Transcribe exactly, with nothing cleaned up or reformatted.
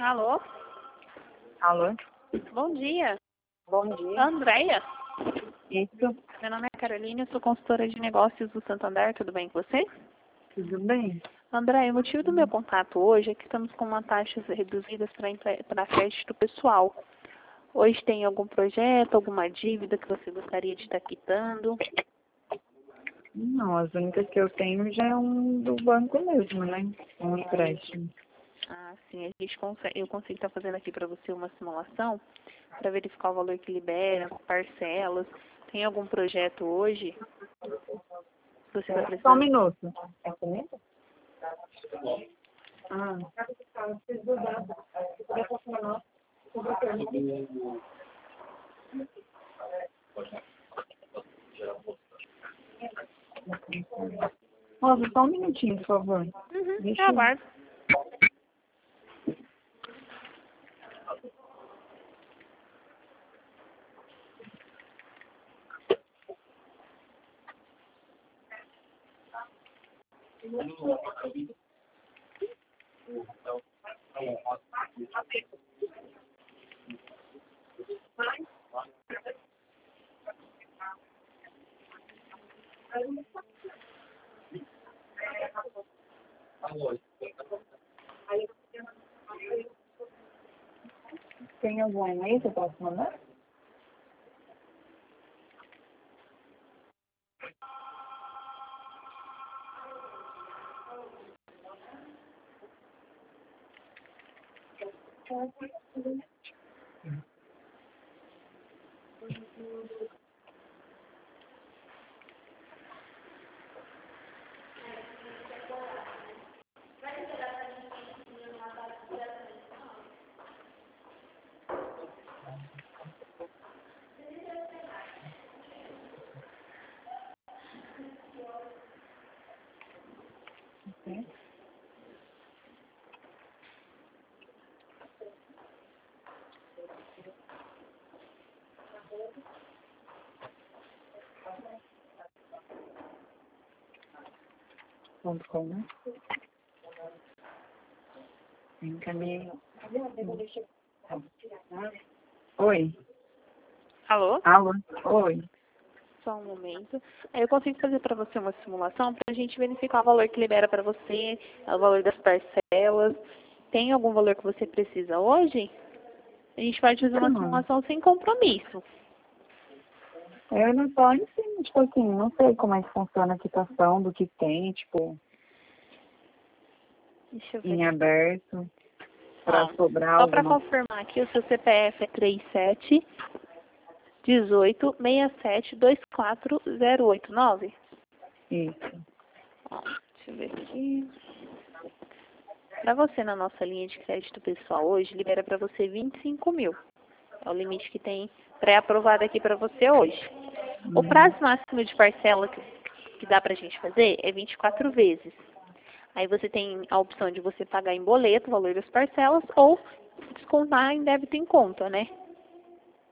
Alô? Alô? Bom dia. Bom dia. Andréia? Isso, Meu nome é Carolina, eu sou consultora de negócios do Santander, tudo bem com você? tudo bem? Andréia, o motivo do meu contato hoje é que estamos com uma taxa reduzida para crédito pessoal. Hoje tem algum projeto, alguma dívida que você gostaria de estar quitando? Não, as únicas que eu tenho já é um do banco mesmo, né? Um empréstimo. Ah, sim, a gente consegue, eu consigo estar fazendo aqui para você uma simulação para verificar o valor que libera, parcelas. Tem algum projeto hoje que você está Só um precisando? minuto. É comigo? Ah. Rosa, só um minutinho, por favor. Uhum, Deixa eu eu... aguardo. Tem algum e-mail que eu posso mandar? Ok. Ponto com, né? Encaminhei. Oi. Alô? Alô? Oi. Só um momento. Aí eu consigo fazer para você uma simulação para a gente verificar o valor que libera para você, o valor das parcelas. Tem algum valor que você precisa hoje? A gente pode fazer uma Não. simulação sem compromisso. Eu não tô em cima, tipo assim, não sei como é que funciona a quitação do que tem, tipo, Deixa eu ver. em aberto, pra Ó, sobrar só para alguma confirmar aqui, o seu C P F é três sete dezoito sessenta e sete vinte e quatro zero oito nove? isso. Ó, deixa eu ver aqui. Para você, na nossa linha de crédito pessoal hoje, libera para você vinte e cinco mil. É o limite que tem pré-aprovado aqui para você hoje. O Uhum. prazo máximo de parcela que, que dá para a gente fazer é vinte e quatro vezes. Aí você tem a opção de você pagar em boleto o valor das parcelas ou descontar em débito em conta, né?